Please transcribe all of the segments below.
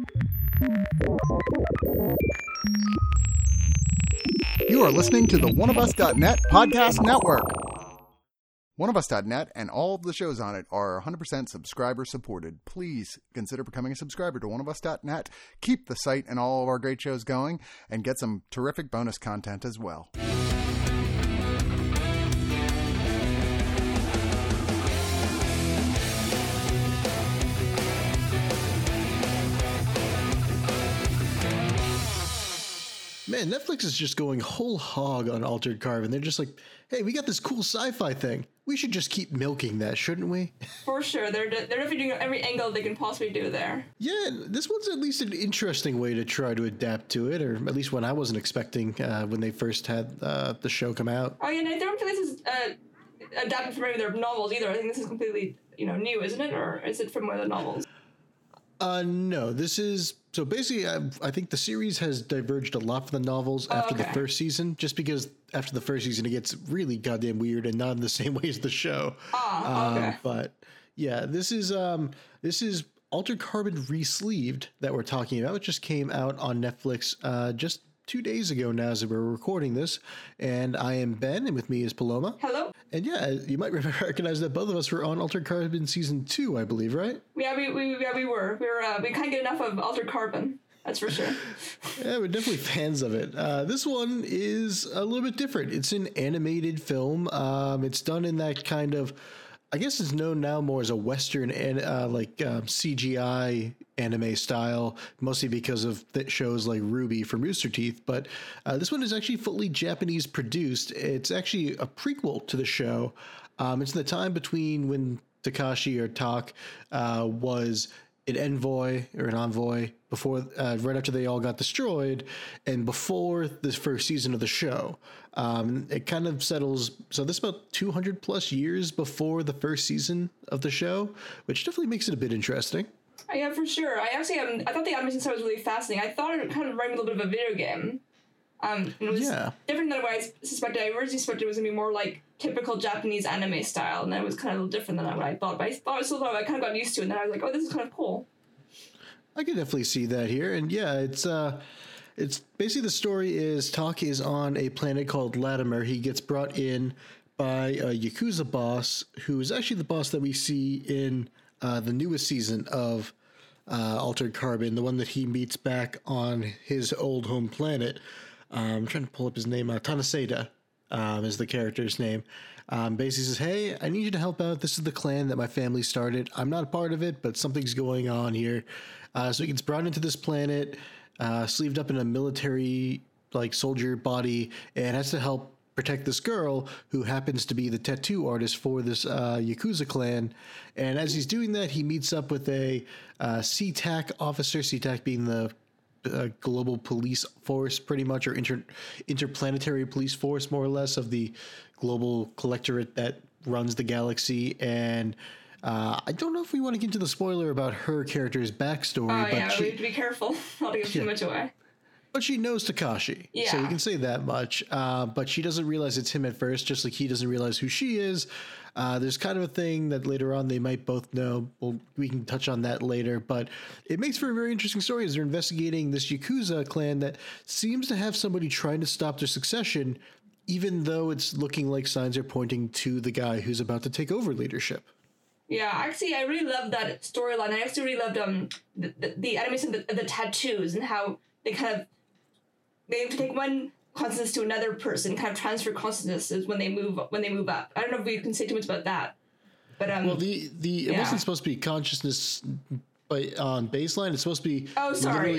You are listening to the oneofus.net podcast network. oneofus.net and all of the shows on it are 100% subscriber supported. Please consider becoming a subscriber to oneofus.net. Keep the site and all of our great shows going and get some terrific bonus content as well. Man, Netflix is just going whole hog on Altered Carbon. They're just like, hey, we got this cool sci-fi thing. We should just keep milking that, shouldn't we? For sure. They're definitely doing every angle they can possibly do there. Yeah, this one's at least an interesting way to try to adapt to it, or at least one I wasn't expecting when they first had the show come out. Oh, yeah, and I don't think this is adapted from any of their novels either. I think this is completely, new, isn't it? Or is it from one of the novels? No, this is... So basically, I think the series has diverged a lot from the novels after the first season, just because after the first season, it gets really goddamn weird and not in the same way as the show. Okay. But yeah, this is Altered Carbon Re-Sleeved that we're talking about. It just came out on Netflix just 2 days ago now as we're recording this. And I am Ben, and with me is Paloma. Hello. And yeah, you might recognize that both of us were on Altered Carbon Season 2, I believe, right? Yeah, we were. We can't get enough of Altered Carbon. That's for sure. Yeah, we're definitely fans of it. This one is a little bit different. It's an animated film. It's done in that kind of, I guess it's known now more as a Western and CGI anime style, mostly because of shows like Ruby from Rooster Teeth. But this one is actually fully Japanese produced. It's actually a prequel to the show. It's the time between when Takashi or Tak was an envoy or an envoy before, right after they all got destroyed, and before this first season of the show. It kind of settles. So this is about 200 plus years before the first season of the show, which definitely makes it a bit interesting. Yeah, for sure. I actually I thought the animation style was really fascinating. I thought it kind of reminded me a little bit of a video game. It was different than what I suspected. I originally suspected it was going to be more like typical Japanese anime style, and that was kind of a little different than what I thought. But I kind of got used to it, and then I was like, oh, this is kind of cool. I can definitely see that here. And yeah, it's basically the story is Tak is on a planet called Latimer. He gets brought in by a Yakuza boss, who is actually the boss that we see in the newest season of Altered Carbon, the one that he meets back on his old home planet. I'm trying to pull up his name. Tanaseda is the character's name. Basically says, hey, I need you to help out. This is the clan that my family started. I'm not a part of it, but something's going on here. So he gets brought into this planet, sleeved up in a military soldier body, and has to help protect this girl who happens to be the tattoo artist for this Yakuza clan. And as he's doing that, he meets up with a CTAC officer, CTAC being the global police force, pretty much, or interplanetary police force, more or less, of the global collectorate that runs the galaxy. And I don't know if we want to get into the spoiler about her character's backstory. Oh, yeah, we have to be careful not to give too much away. But she knows Takashi, so we can say that much. But she doesn't realize it's him at first, just like he doesn't realize who she is. There's kind of a thing that later on they might both know. Well, we can touch on that later. But it makes for a very interesting story as they're investigating this Yakuza clan that seems to have somebody trying to stop their succession, even though it's looking like signs are pointing to the guy who's about to take over leadership. Yeah, actually, I really loved that storyline. I actually really loved the animation, the tattoos, and how they kind of... They have to take one consciousness to another person, kind of transfer consciousnesses when they move up. I don't know if we can say too much about that, but well, it wasn't supposed to be consciousness, but on baseline, it's supposed to be. Oh, sorry.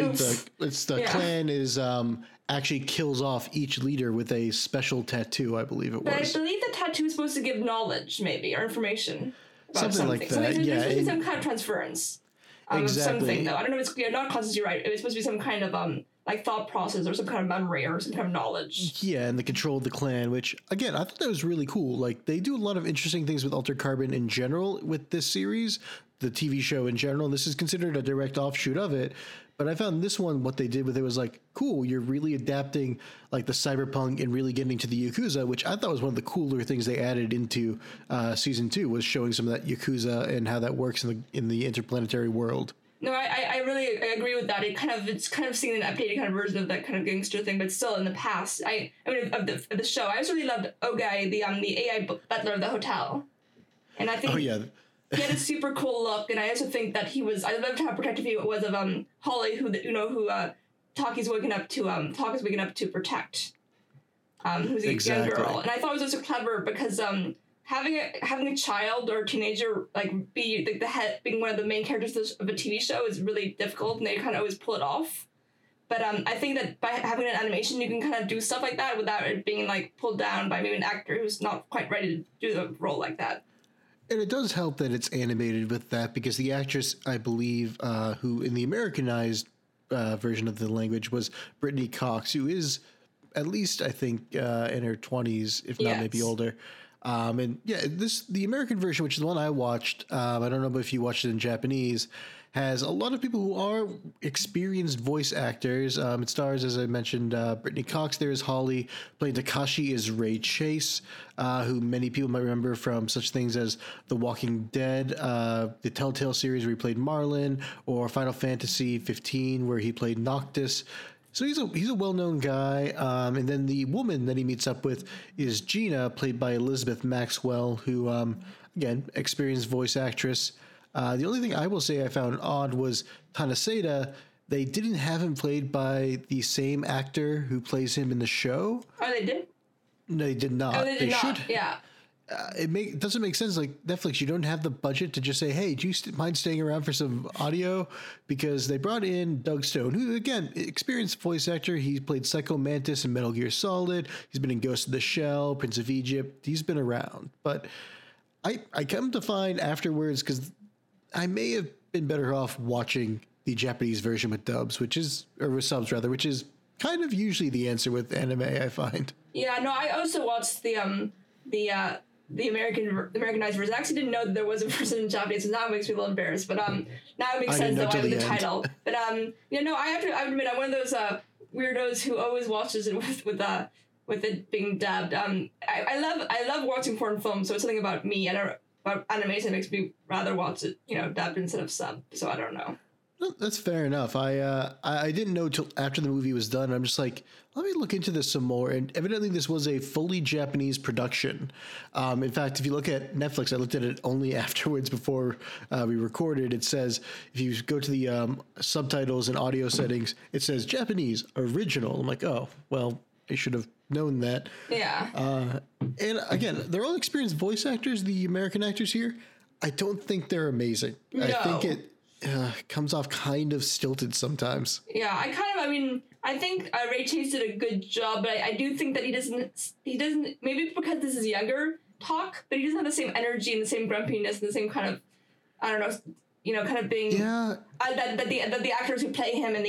The clan is actually kills off each leader with a special tattoo, I believe it was. But I believe the tattoo is supposed to give knowledge, maybe, or information about something like that. So there's supposed to be some kind of transference. Exactly. Of something, though. I don't know if it's not conscious. You're right. It was supposed to be some kind of thought process or some kind of memory or some kind of knowledge. Yeah, and the control of the clan, which, again, I thought that was really cool. Like, they do a lot of interesting things with Altered Carbon in general with this series, the TV show in general. This is considered a direct offshoot of it. But I found this one, what they did with it was like, cool, you're really adapting like the cyberpunk and really getting to the Yakuza, which I thought was one of the cooler things they added into season 2, was showing some of that Yakuza and how that works in the interplanetary world. No, I really agree with that. It's kind of seeing an updated kind of version of that kind of gangster thing, but still in the past. I mean of the show. I just really loved Ogai, the AI butler of the hotel, and I think he had a super cool look. And I also think that I loved how protective he was of Holly, who Taki's waking up to protect, who's a young girl. And I thought it was also clever because having a child or a teenager like be the head, being one of the main characters of a TV show is really difficult, and they kind of always pull it off. But I think that by having an animation, you can kind of do stuff like that without it being like pulled down by maybe an actor who's not quite ready to do the role like that. And it does help that it's animated with that, because the actress, I believe, who in the Americanized version of the language was Brittany Cox, who is at least, I think, in her 20s, if not maybe older. And yeah, the American version, which is the one I watched, I don't know if you watched it in Japanese, has a lot of people who are experienced voice actors. It stars, as I mentioned, Brittany Cox there is Holly. Playing Takashi is Ray Chase, who many people might remember from such things as The Walking Dead, the Telltale series where he played Marlin, or Final Fantasy 15 where he played Noctis. So he's a well-known guy, and then the woman that he meets up with is Gina, played by Elizabeth Maxwell, who, again, experienced voice actress. The only thing I will say I found odd was Tanaseda. They didn't have him played by the same actor who plays him in the show. Oh, they did? No, they did not. Oh, they did not. Should. Yeah. It doesn't make sense. Like Netflix, you don't have the budget to just say, "Hey, do you mind staying around for some audio?" Because they brought in Doug Stone, who again, experienced voice actor. He played Psycho Mantis in Metal Gear Solid. He's been in Ghost of the Shell, Prince of Egypt. He's been around, but I come to find afterwards, because I may have been better off watching the Japanese version with dubs, or with subs rather, which is kind of usually the answer with anime, I find. Yeah, no, I also watched the Americanized version. I actually didn't know that there was a version in Japanese, so now it makes me a little embarrassed. But now it makes sense though with the title. But I have to admit, I'm one of those weirdos who always watches it with it being dubbed. I love watching foreign films, so it's something about me and about animation that makes me rather watch it, dubbed instead of sub. So I don't know. That's fair enough. I didn't know till after the movie was done. I'm just like, let me look into this some more. And evidently this was a fully Japanese production. In fact, if you look at Netflix, I looked at it only afterwards before we recorded. It says, if you go to the subtitles and audio settings, it says Japanese original. I'm like, oh, well, I should have known that. Yeah. And again, they're all experienced voice actors, the American actors here. I don't think they're amazing. No. I think it comes off kind of stilted sometimes. Yeah, I think Ray Chase did a good job, but I do think that he doesn't, maybe because this is younger talk, but he doesn't have the same energy and the same grumpiness and the same kind of, I don't know, kind of being, that the actors who play him in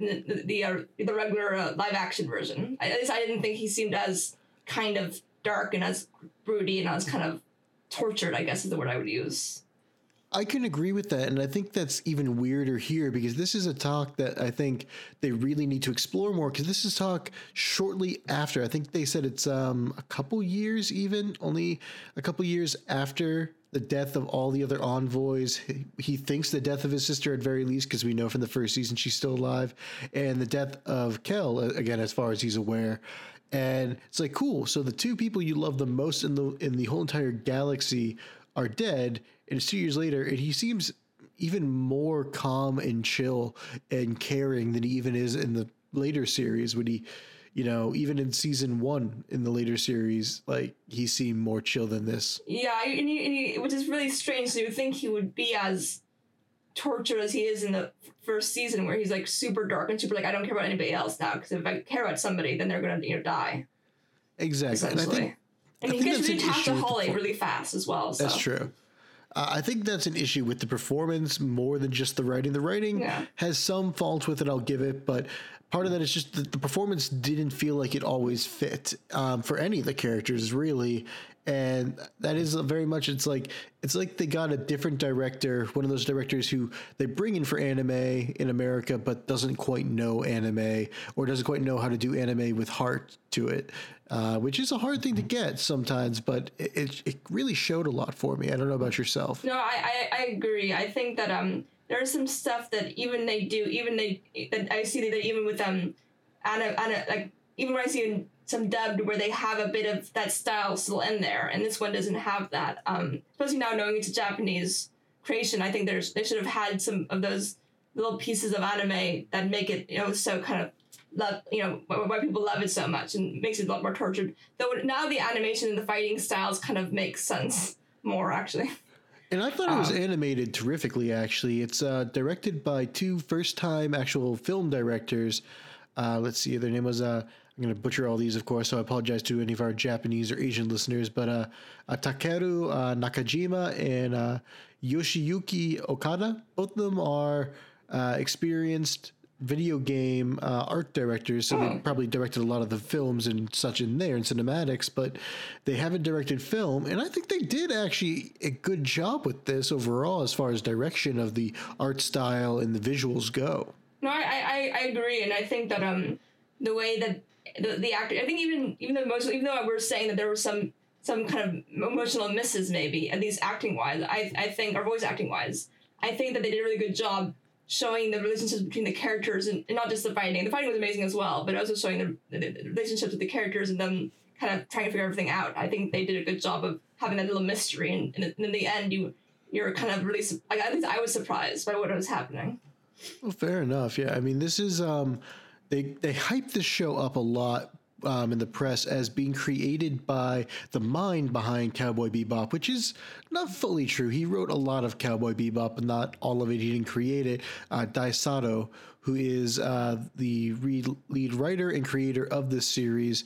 the regular live action version. At least I didn't think he seemed as kind of dark and as broody and as kind of tortured, I guess is the word I would use. I can agree with that, and I think that's even weirder here, because this is a talk that I think they really need to explore more, because this is talk shortly after. I think they said it's only a couple years after the death of all the other envoys. He thinks the death of his sister at very least, because we know from the first season she's still alive, and the death of Kel, again, as far as he's aware. And it's like, cool, so the two people you love the most in the whole entire galaxy are dead, and it's 2 years later, and he seems even more calm and chill and caring than he even is in the later series, when he, even in season 1 in the later series, like, he seemed more chill than this. Yeah, which is really strange. So you would think he would be as tortured as he is in the first season, where he's like super dark and super like, I don't care about anybody else now, because if I care about somebody, then they're going to die. Exactly. And he gets really attached to Holly really fast as well. So. That's true. I think that's an issue with the performance more than just the writing. The writing has some faults with it, I'll give it, but part of that is just that the performance didn't feel like it always fit for any of the characters, really. And that is very much, it's like they got a different director, one of those directors who they bring in for anime in America, but doesn't quite know anime, or doesn't quite know how to do anime with heart to it, which is a hard thing to get sometimes, but it really showed a lot for me. I don't know about yourself. No, I agree. I think that there's some stuff that that I see that even with Anna, like even when I see in some dubbed where they have a bit of that style still in there, and this one doesn't have that. Especially now knowing it's a Japanese creation, I think they should have had some of those little pieces of anime that make it, so kind of love, why people love it so much and makes it a lot more tortured. Though now the animation and the fighting styles kind of make sense more, actually. And I thought it was animated terrifically, actually. It's directed by two first-time actual film directors. Let's see, their name was, I'm going to butcher all these, of course, so I apologize to any of our Japanese or Asian listeners, but Takeru Nakajima and Yoshiyuki Okada. Both of them are experienced video game art directors, so they probably directed a lot of the films and such in there and cinematics, but they haven't directed film, and I think they did actually a good job with this overall as far as direction of the art style and the visuals go. No, I agree, and I think that the way that the actor, I think even though we're saying that there were some kind of emotional misses maybe, at least acting wise, I think, or voice acting wise, I think that they did a really good job showing the relationships between the characters and not just the fighting. The fighting was amazing as well, but also showing the relationships with the characters and them kind of trying to figure everything out. I think they did a good job of having that little mystery, and in the end, you're kind of really, like, at least I was surprised by what was happening. Well, fair enough. Yeah, I mean, this is they hyped this show up a lot in the press as being created by the mind behind Cowboy Bebop, which is not fully true. He wrote a lot of Cowboy Bebop, but not all of it. He didn't create it. Dai Sato, who is the lead writer and creator of this series,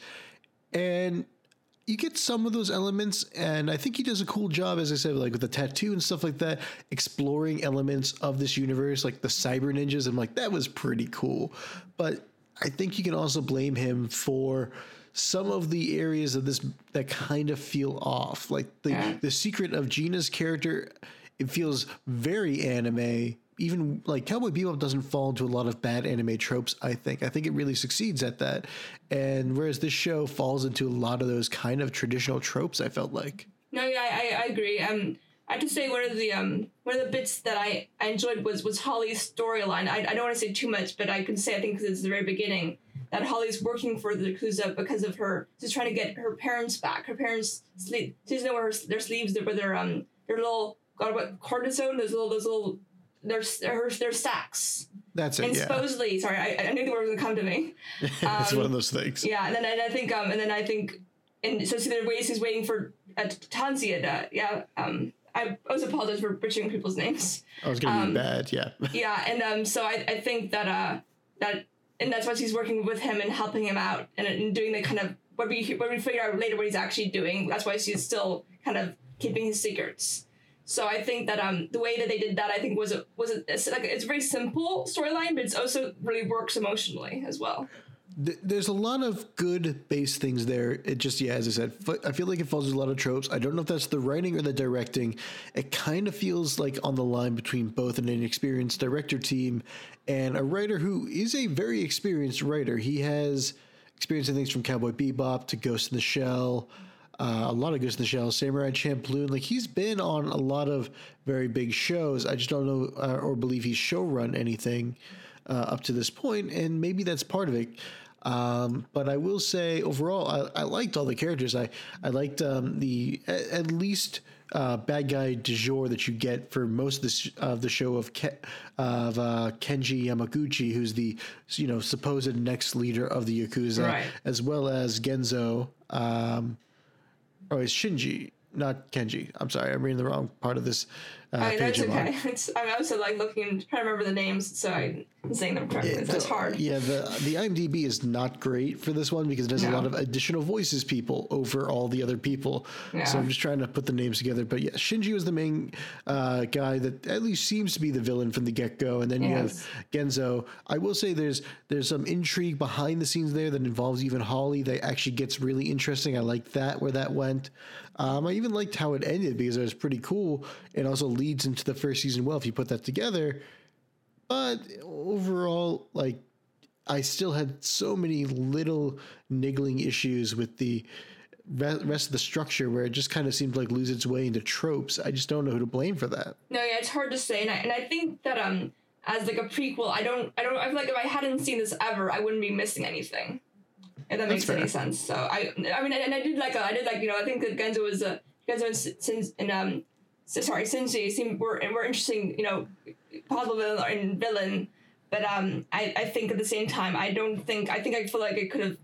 and you get some of those elements, and I think he does a cool job, as I said, like with the tattoo and stuff like that, exploring elements of this universe, like the cyber ninjas. I'm like, that was pretty cool. But I think you can also blame him for some of the areas of this that kind of feel off. Like the secret of Gina's character, it feels very anime. Even like Cowboy Bebop doesn't fall into a lot of bad anime tropes, I think. I think it really succeeds at that. And whereas this show falls into a lot of those kind of traditional tropes, I felt like. No, yeah, I agree. I have to say one of the bits that I enjoyed was Holly's storyline. I don't want to say too much, but I can say, I think because it's the very beginning, that Holly's working for the Yakuza because of she's trying to get her parents back. Her parents she doesn't know where their sleeves, where their little, God, what, cortisone, those little their stacks. That's it. And yeah. Supposedly, sorry, I knew the word was gonna come to me. It's one of those things. Yeah, and then I think, and so he's waiting for Tanzia to, I always apologize for butchering people's names. I was gonna be bad, yeah. Yeah, and so I think that and that's why she's working with him and helping him out and doing the kind of what we figure out later what he's actually doing. That's why she's still kind of keeping his secrets. So I think that the way that they did that, I think was it's a very simple storyline, but it's also really works emotionally as well. There's a lot of good base things there. It just, yeah, as I said, I feel like it falls into a lot of tropes. I don't know if that's the writing or the directing. It kind of feels like on the line between both an inexperienced director team and a writer who is a very experienced writer. He has experience in things from Cowboy Bebop to Ghost in the Shell, a lot of Ghost in the Shell, Samurai Champloo. Like, he's been on a lot of very big shows. I just don't know or believe he's showrun anything up to this point, and maybe that's part of it. But I will say overall, I liked all the characters. I liked the at least bad guy du jour that you get for most of the show of Kenji Yamaguchi, who's the supposed next leader of the Yakuza, right, as well as Genzo. It's Shinji, not Kenji. I'm sorry, I'm reading the wrong part of this page. That's okay. I'm also looking, trying to remember the names, so I'm saying them correctly. That's hard. Yeah, the IMDb is not great for this one because it has a lot of additional voices people over all the other people. Yeah. So I'm just trying to put the names together. But yeah, Shinji was the main guy that at least seems to be the villain from the get-go. And then you have Genzo. I will say there's some intrigue behind the scenes there that involves even Holly that actually gets really interesting. I like that, where that went. I even liked how it ended because it was pretty cool. It also leads into the first season well if you put that together. But overall, I still had so many little niggling issues with the rest of the structure where it just kind of seemed to like lose its way into tropes. I just don't know who to blame for that. No, yeah, it's hard to say, and I think that as like a prequel, I feel like if I hadn't seen this ever, I wouldn't be missing anything. If that makes any sense. So I mean, and I did like I think that Genzo and Shinji seemed were interesting, possible villain, but I think at the same time I feel like it could have,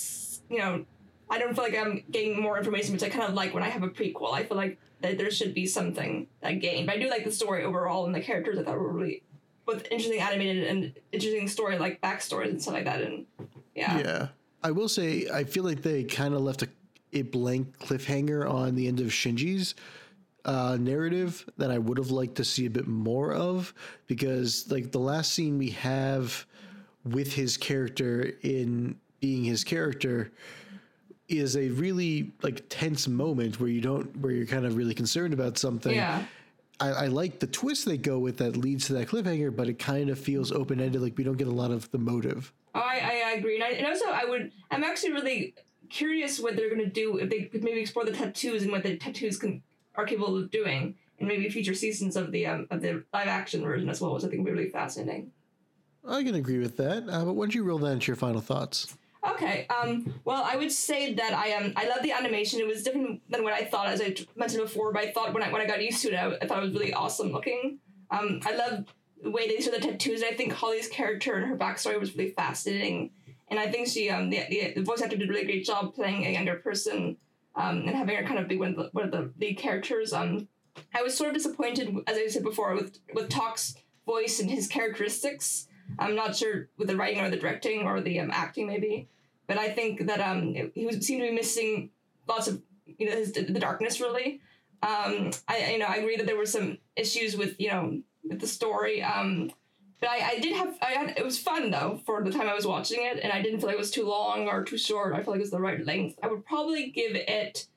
I don't feel like I'm getting more information, which I kind of like when I have a prequel. I feel like that there should be something I gained, but I do like the story overall and the characters I thought were really both interesting animated and interesting story, like backstories and stuff like that, and yeah. I will say, I feel like they kind of left a blank cliffhanger on the end of Shinji's narrative that I would have liked to see a bit more of, because like the last scene we have with his character in being his character is a really like tense moment where you're kind of really concerned about something. Yeah. I like the twist they go with that leads to that cliffhanger, but it kind of feels open-ended, like we don't get a lot of the motive. Oh, I agree. And also I'm actually really curious what they're going to do if they could maybe explore the tattoos and what the tattoos are capable of doing in maybe future seasons of the live action version as well, which I think would be really fascinating. I can agree with that. But why don't you roll that into your final thoughts? Okay. Well, I would say that I love the animation. It was different than what I thought, as I mentioned before. But I thought when I got used to it, I thought it was really awesome looking. I love the way they show the tattoos. I think Holly's character and her backstory was really fascinating, and I think she the voice actor did a really great job playing a younger person, and having her kind of be one of the lead characters. I was sort of disappointed, as I said before, with Talk's voice and his characteristics. I'm not sure with the writing or the directing or the acting maybe. But I think that he seemed to be missing lots of the darkness really. I agree that there were some issues with with the story. But it was fun though for the time I was watching it, and I didn't feel like it was too long or too short. I felt like it was the right length. I would probably give it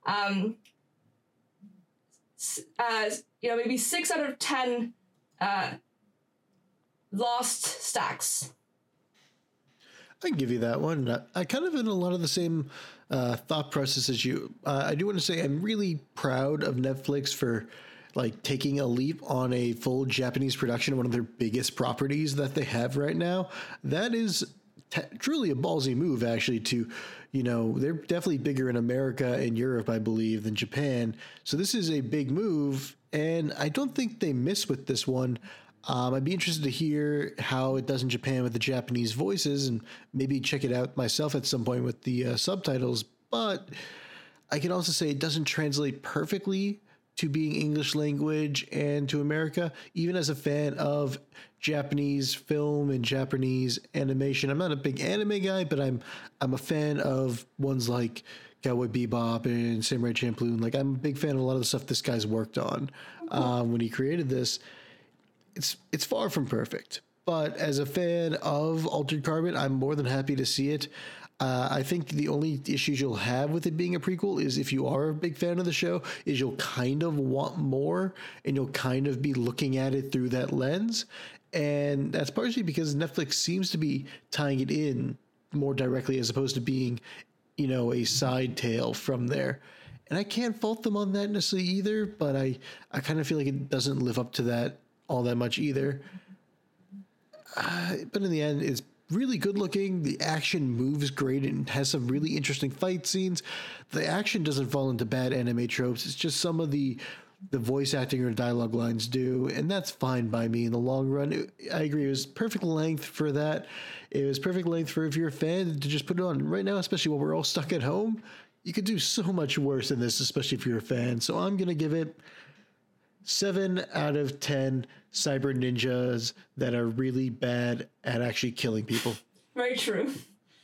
maybe 6 out of 10 lost stacks. I can give you that one. I kind of in a lot of the same thought process as you. I do want to say I'm really proud of Netflix for like taking a leap on a full Japanese production of one of their biggest properties that they have right now. That is truly a ballsy move, actually, to, they're definitely bigger in America and Europe, I believe, than Japan. So this is a big move, and I don't think they miss with this one. I'd be interested to hear how it does in Japan with the Japanese voices and maybe check it out myself at some point with the subtitles. But I can also say it doesn't translate perfectly to being English language and to America. Even as a fan of Japanese film and Japanese animation, I'm not a big anime guy, but I'm a fan of ones like Cowboy Bebop and Samurai Champloo. Like, I'm a big fan of a lot of the stuff this guy's worked on when he created this. It's far from perfect, but as a fan of Altered Carbon, I'm more than happy to see it. I think the only issues you'll have with it being a prequel is if you are a big fan of the show, is you'll kind of want more and you'll kind of be looking at it through that lens. And that's partially because Netflix seems to be tying it in more directly as opposed to being, a side tale from there. And I can't fault them on that necessarily either, but I kind of feel like it doesn't live up to that all that much either. But in the end, it's really good looking. The action moves great and has some really interesting fight scenes. The action doesn't fall into bad anime tropes. It's just some of the voice acting or dialogue lines do, and that's fine by me in the long run. I agree. It was perfect length for that. It was perfect length for if you're a fan to just put it on right now, especially when we're all stuck at home. You could do so much worse than this, especially if you're a fan. So I'm going to give it 7 out of 10 cyber ninjas that are really bad at actually killing people. Very true.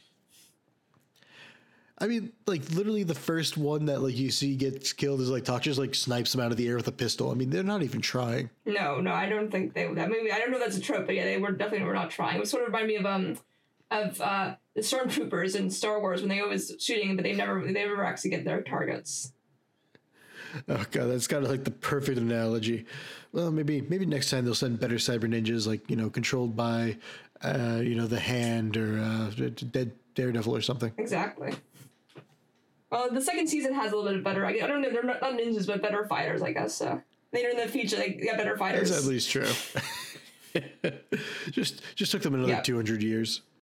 I mean, like, literally the first one that, like, you see gets killed is, like, Talk just, like, snipes them out of the air with a pistol. I mean, they're not even trying. No, I don't think they would. Maybe, I don't know if that's a trope, but yeah, they definitely were not trying. It was sort of remind me of the stormtroopers in Star Wars when they always shooting, but they never actually get their targets. Oh god, that's kind of like the perfect analogy. Well, maybe next time they'll send better cyber ninjas, like, controlled by, the Hand or Dead Daredevil or something. Exactly. Well, the second season has a little bit better. I don't know. They're not ninjas, but better fighters, I guess. So later in the future, they got better fighters. That's at least true. just took them another 200 years.